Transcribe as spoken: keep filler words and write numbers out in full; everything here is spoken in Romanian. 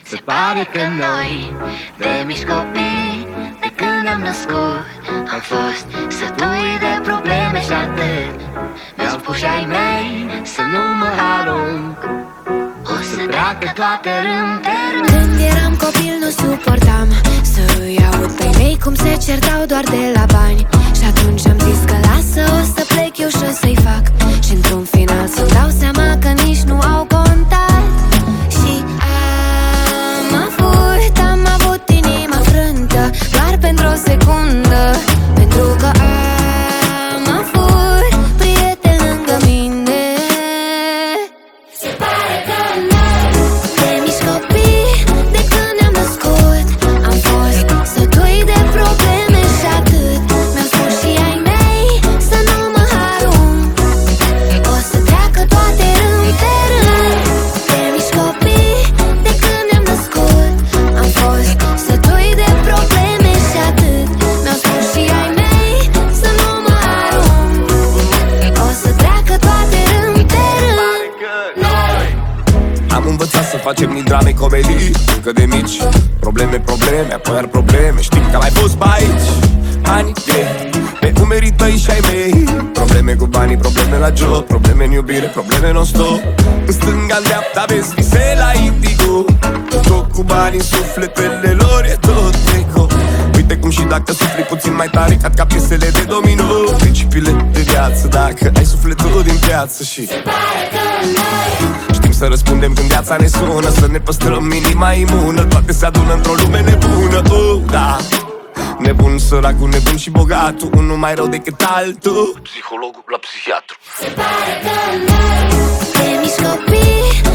Se pare că noi, de mici copii, de când ne-am născut, am fost sătui de probleme și atât. Mi-au spus și ai mei să nu mă arunc, o să treacă toate rând pe rând. Când eram copil nu suportam să-i aud pe mei cum se certau doar de la bani. Și atunci am zis că lasă, o să plec eu și o să-i fac. Și într-un final să-mi dau seama că nici nu au contat. Și am avut, am avut inima frântă doar pentru o secundă, pentru că am avut prieteni lângă mine. Se pare că noi, de mici copii, de când ne-am născut, am fost sătui de probleme și atât. Mi-au spus și ai mei să nu mă arunc, o să treacă toate rând pe rând. De mici copii, de când ne-am născut, am fost sătui de probleme și atât. Mi-au spus și ai mei să nu mă arunc, o să treacă toate rând pe rând. Am învățat să facem din drame comedii încă de mici. Probleme, probleme, apoi iar probleme. Știm că mai fost pe aici ani grei pe umerii tăi și ai mei. Probleme cu banii, probleme la job, probleme în iubire, probleme non-stop. În stânga, în dreapta, vezi vise la Indigo. Tot cu banii în sufletele lor e tot treco. Uite cum și dacă sufli puțin mai tare, cad ca piesele de domino. Principiile de viață, dacă ai sufletul din piață. Și știm să răspundem când viața ne sună, să ne păstrăm inima imună. Toate se adună într-o lume nebună, uh, da. Nebun, săracul, nebun și bogatul, unul mai rău decât altul. Psihologul la psihiatru. Se pare că noi, de mici copii,